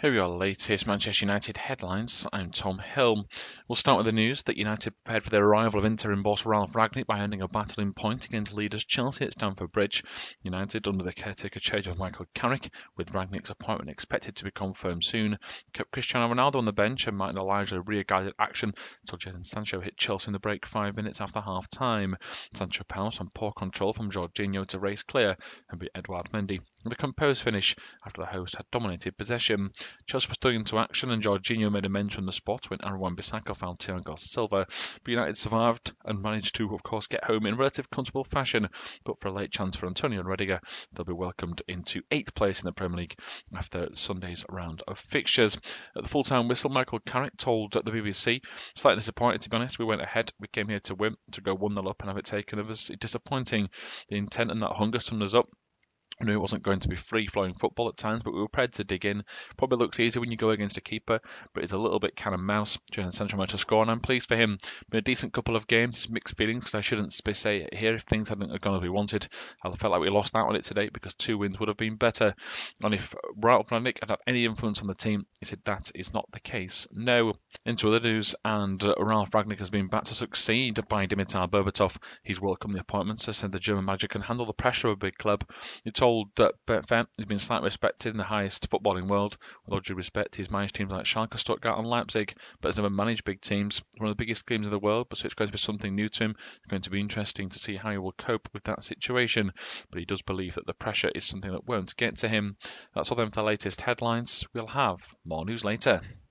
Here are your latest Manchester United headlines. I'm Tom Hill. We'll start with the news that United prepared for the arrival of interim boss Ralph Rangnick by earning a battling point against leaders Chelsea at Stamford Bridge. United, under the caretaker charge of Michael Carrick, with Rangnick's appointment expected to be confirmed soon, kept Cristiano Ronaldo on the bench and Martin Elijah rear-guarded action until Jadon Sancho hit Chelsea in the break 5 minutes after half-time. Sancho pounced on poor control from Jorginho to race clear and beat Edouard Mendy with a composed finish after the host had dominated possession. Chelsea was thrown into action and Jorginho made amends from the spot when Aaron Wan-Bissaka found Thiago Silva. But United survived and managed to, of course, get home in relative comfortable fashion. But for a late chance for Antonio Rudiger, they'll be welcomed into 8th place in the Premier League after Sunday's round of fixtures. At the full-time whistle, Michael Carrick told the BBC, "Slightly disappointed, to be honest. We went ahead. We came here to win, to go 1-0 up and have it taken of us. Disappointing. The intent and that hunger summed us up. I knew it wasn't going to be free-flowing football at times, but we were prepared to dig in. Probably looks easy when you go against a keeper, but he's a little bit cat and mouse during the Central Manchester score, and I'm pleased for him. Been a decent couple of games, mixed feelings, because I shouldn't say it here if things hadn't gone as we wanted. I felt like we lost out on it today because 2 wins would have been better. And if Ralph Rangnick had any influence on the team, he said that is not the case. No." Into other news, and Ralph Rangnick has been back to succeed by Dimitar Berbatov. He's welcomed the appointment, so said the German manager can handle the pressure of a big club. He told Betfair he's been slightly respected in the highest footballing world. With all due respect, he's managed teams like Schalke, Stuttgart and Leipzig, but has never managed big teams. One of the biggest teams in the world, but so it's going to be something new to him. It's going to be interesting to see how he will cope with that situation, but he does believe that the pressure is something that won't get to him. That's all then for the latest headlines. We'll have more news later.